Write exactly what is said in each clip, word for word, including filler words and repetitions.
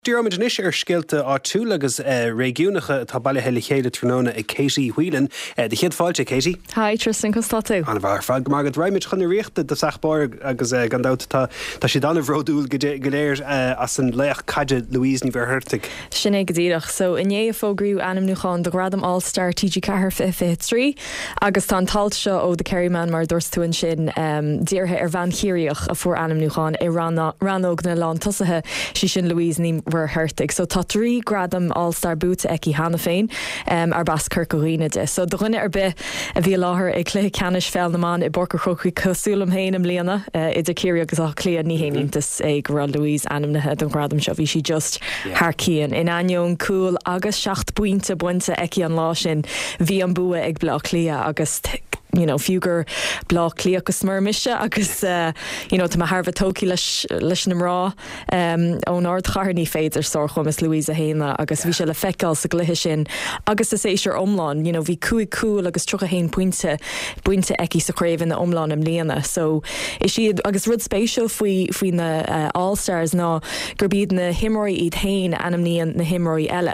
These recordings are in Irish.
Dúrmid is ar scialte á túla agus régiúnacha tá baile heile chéile tróna i Katie Whelan. De chéad fáilte, Katie. Hi, Tristan, cos tá tú? An bhar fáil magad raimid chun riachta de sachbar agus gandát tá sé dána bhródúil godéir as an leach caide Louise ní bhirthirrtaigh. Sinné go dtíach, so iné fógrú anam nuáin do gradam All-Star T G Cahar fi trí agus tá talt seo ó de Kerryman mar dúirs túin sin díorthe ar bhean chiíoch a fuór anam nuáin i ranóg na lán tosathe si sin Louise ní were hertig. So tá trí gradam All-Star búta eci hána féin um, ar bas curcoíine de. So do rinne ar be a bhí láthair ag clé canis fel naán i borca chochuí cosúlam héin am líana uh, idir círi agus á clé ní héíntas ag ra Louise anam na head an gradam seo bhí si just haar cían. In anion cool agus seacht buinte buinte eci an lá sin bhí an bua ag blá clia agus you know, fugur blá clia agus smurmise agus uh, you know, tá Harvard tóki leis leis na rá um, ón ard charní féidir sorchom is Louise a héna agus bhí se le feicáil sa gluthe sin agus is éisiir omláin, you know, bhí cuaig cool agus trocha héin puinte buinte eci sa craimhin na omláin am líana. So is si agus rud spéisiú faoi faoi na uh, All-Stars ná gur bíad na himmorí iad hain anam níon na himmorí eile.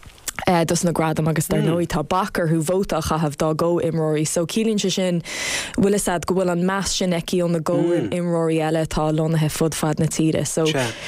Uh, dus na gradam agus dar nóí tá Bakar who vótach a have dá go imróí. So cílín se sin bhfuil is ad go bhfuil an meas sin eci ón na go mm. imróí eile tá lonathe fud fad na tíre. So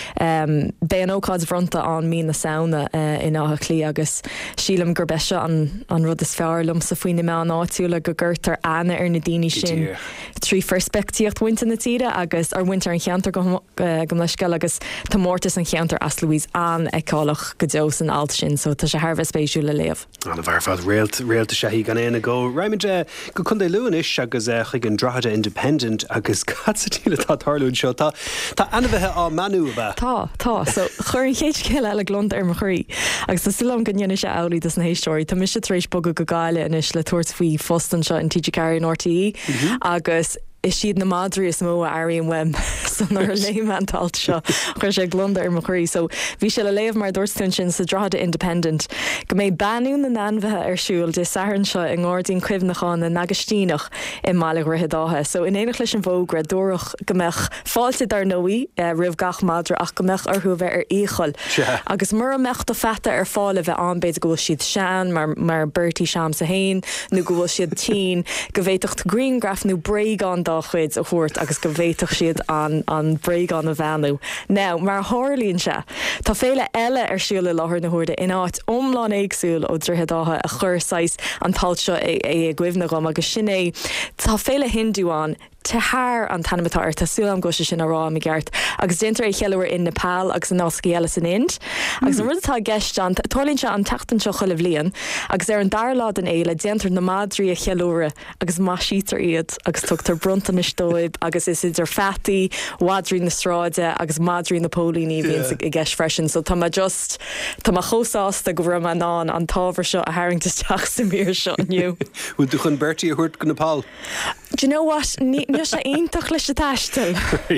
um, bé an ócáid fronta an mí na saona uh, in átha clí agus sílam gur beise an, an rud is fearlumm sa faoine me an áitiúla go gurtar ana ar na daoine sin trí perspektíocht winter na tíre agus ar winter an cheantar go uh, go leisceil agus tá mórtas an cheantar as Louise an ecálach go deos an alt sin, so tá sé Harvard spéisiú le léamh. An bhar fad réalt réalta sé hí gan éana go. Raimid go chun é luúis agus chuig an drochada Independent agus catsatíle tá tarlún seo. Tá tá anamhethe á manú bheith. Tá, tá. So chur an chéit céile eile glonta ar mo chuí. Agus tá silam go dhéana sé eolaí das na héistóirí. Tá mis sé tar éis boga go gáile inis le tuairt faoi fostan seo in T G Cahar in R T E agus is siad na Madri is mó airíon wem san ar léimhan talt seo chuir sé glonda ar mo chuirí. So bhí sé le léamh mar dúirtún sin sa drochada Independent go méid banún na nanmhethe ar siúil de sahann seo in gádaín cuimhnachán na nagastínach i mála ruthe dáthe. So in éanaach leis an bhógra dúrach gombeach fáilte ar nóí uh, rih gach Madra ach gombeach ar thu bheith ar íchoil. Yeah. Agus mar mecht do feta ar fála bheith anbéid go bhfuil siad sean mar, mar Bertie Sham sa hain nó go bhfuil siad tí go bhéitocht Greengraph nó Breagan dá chuid a chuirt agus go bhéitoch siad an, an Breagan a bheanú. Now, mar hálíonn se, tá féile eile ar siúla láthir na huirde in áit omláin éagsúil ó druthe dátha a chur sais an talt seo é é gcuimhne gom agus sin é tá féile hinúán Tahar an tanimetá ar tasúlam go sin a rá mi gart agus dintar é cheúir in Nepal agus an nácaí eile san Ind agus an rud atá gceist an tolín se an tatan seo chuileh líon agus ar an darlád an éile dintar na Madri a cheúire agus masítar iad agus tugtar brunta na stóib agus is idir fatí wadrí na stráide agus Madri na pólíní bhíon i gceist freisin. So tá just tá chosáasta go bhfuil an ná an tábhar seo a haingteteach sa mír seo aniu. Bhfuil du chun Bertie a chuirt go Nepal? Do you know what? Ní sé aontoch leis a taistil.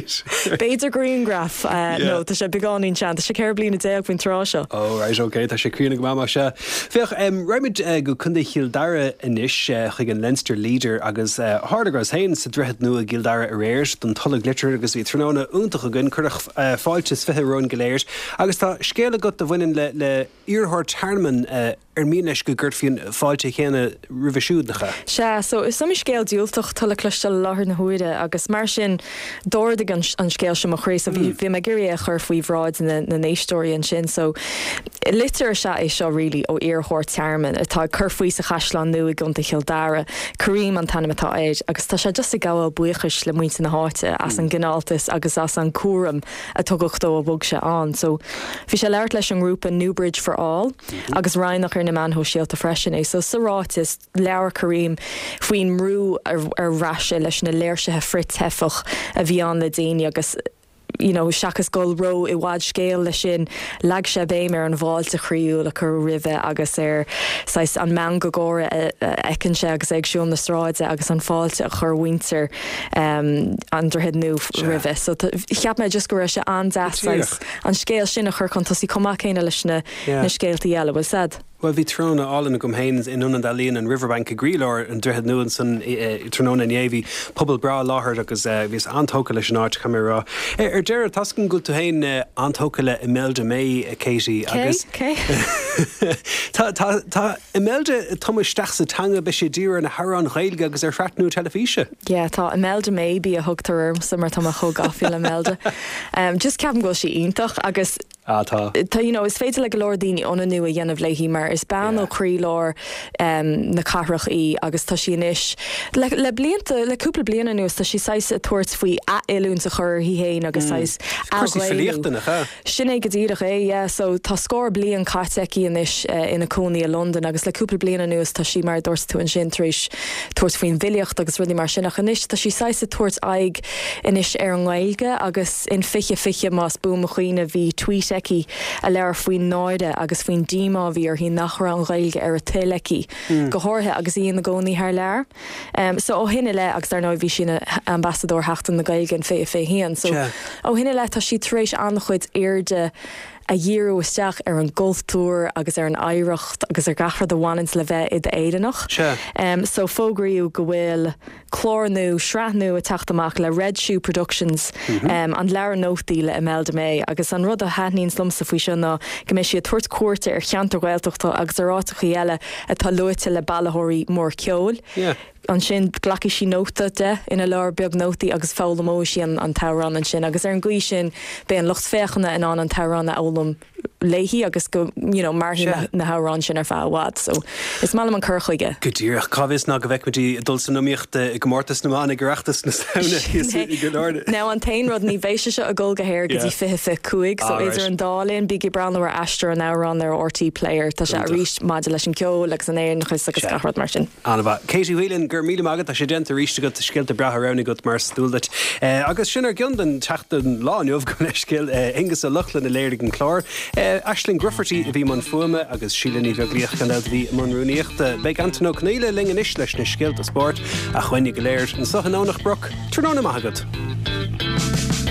Beidir Greengraph. Uh, yeah. No, tá sé begáín sean. Tá sé ceir bliana déag faoin trá seo. Oh, right, okay. Tá sé críanna go mama se. Fech, um, raimid uh, go chunda Gildara inis uh, chuig an Leinster Leader agus uh, hardagras hain sa drehead nua Gildara a réirs don tolla glitter agus bhí tróna úntacha gunn chuirech uh, fáiltes fithe rón goléirs agus tá scéala go a bhainein le, le Iarthar Tarman uh, ar míneis go gurt fion fáilte chéna rivisiúdnacha. Se, so is some scéal diúltach tolla clustal láthir na huide agus mar sin dóirdig an, an scéal sem a chrééis a bhí me gurí a chur faoi bhráid na, na néistóí an sin. So litir se é seo rilí ó Iarthar Tarman atá chur faoi sa chaisleán nua gonta Gildara Kareem an tanimetá éid agus tá sé just a gáil buchas le muinte na háite as an gnáaltas agus as an cuaram a tugachtó a bhog se an. So bhí sé leirt leis an grúpa Newbridge for All mm-hmm. agus reinach ar na man ho síalta freisin é. So sarátis leabhar Kareem faoin mrú ar, ar raise leis na léirsethe frit hefach a bhí an le daine agus you know, seachas gol ro i bhád scéal le sin lag sé béim ar an bháilte chríú le chu ribhe agus ar sais an man go góra ecin sé agus agsúil na stráide agus an fáilte a chur winter um, an drehead nó ribhe. So cheap me just go raibh sé an deas an scéal sin a chur chun tosí comach céine leis na, yeah. na scéaltaí eile bhfuil sad. Well, bhí tróna álanna gom héins in unan dalíon an Riverbank a Grílóir an drehead nuan san tróna néhí pobl bra láthir agus bhís antóca leis an áit camerará. Ar deir tascan go tú hain antóca le Imelda May Katie agus Tá Imelda tumisteach sa tanga be sé dír an Harán Ghaeilge agus ar fratnú telefíse. Yeah, tá Imelda May bí a thugtar sa mar tá a chug áfiil Imelda. Um, just ceapan go sí ionintach agus Ah, tá. Tá, you know, is féidir le go leir daoine óna nua a dhéanamh leihí mar is ban ó crílór um, na carach í agus tá sí inis. Le, le blianta, le cúpla bliana nuas tá sí sais a tuairt faoi a ilún sa chur hí héin agus sais a Sinné go dtíadach é, yeah, so tá scór blian carteici inis uh, ina cónaí a London agus le cúpla bliana nuas tá sí mar dúirt tú an sin tríis tuairt faoin bhiliocht agus rudí mar sinach inis tá sí sais a tuairt aig inis ar an Ghaeilge agus in fiche fiche más búm a chuoine bhí tweet eki a leir faoin náide agus faoin díma bhí ar hí nachra an Ghaeilge ar a tileci mm. go háthe agus íon na gcónaí thar leir. Um, so ó hinine le agus dar ná bhí sin ambassador heachtain na Ghaeilge an fé fé héan. So yeah. ó hinine le tá sí trééis annachchuid éirde a dhíú isteach ar an golftúr agus ar an éireacht agus ar gachar do bhhainint le bheith i éidirnach. Sure. Um, so fógraíú go bhfuil chlórnú, sreathnú a teachtamach le Red Shoe Productions mm-hmm. um, an lear nótaí le Imelda May agus an rud a heithnín slumsa faoi sin ná go mé si a tuairt cuairte ar cheantar Gaeltachta agus ar rátacha eile atá luite le bailithirí mór ceol. Yeah. An sin glaci sí nóta de ina leir beag nótaí agus fála mó sin an tárán an sin agus ar an gcuí sin be an lucht féchanna in an an tárán a ólam léhí agus go you know, mar sure. na, na hárán sin ar fáhád. So is málam an curchuige. Go dtír cabhís ná go bheith matí dulsa nóíocht i gomórtas na mána goreachtas na saona i go Now an tain rud ní bhéise se a gul go héir go dtí fihe fi cuaig, so ah, idir an dálinn bíigi Brown ar Astra an árán ar R T player tá sé a ríist maidir leis an ceol agus an éon chus agus gachrad mar sin. Anna bha. Katie Whelan gur míle agad a sé denta ríiste go scilta bretha rana go mar stúlait. Uh, agus sin ar gundan teachtan lániuh go leis scil uh, ingus a luchlan na léirigh an chlár. Uh, Aisling Grufferty a bhí man fuama agus sílaní bheag líoch gan bhí man rúníocht. Beag Antonó Cnéile lingan is leis na scilta sport a chuinnig go léir an socha nánach broc. Trúnána maithagad.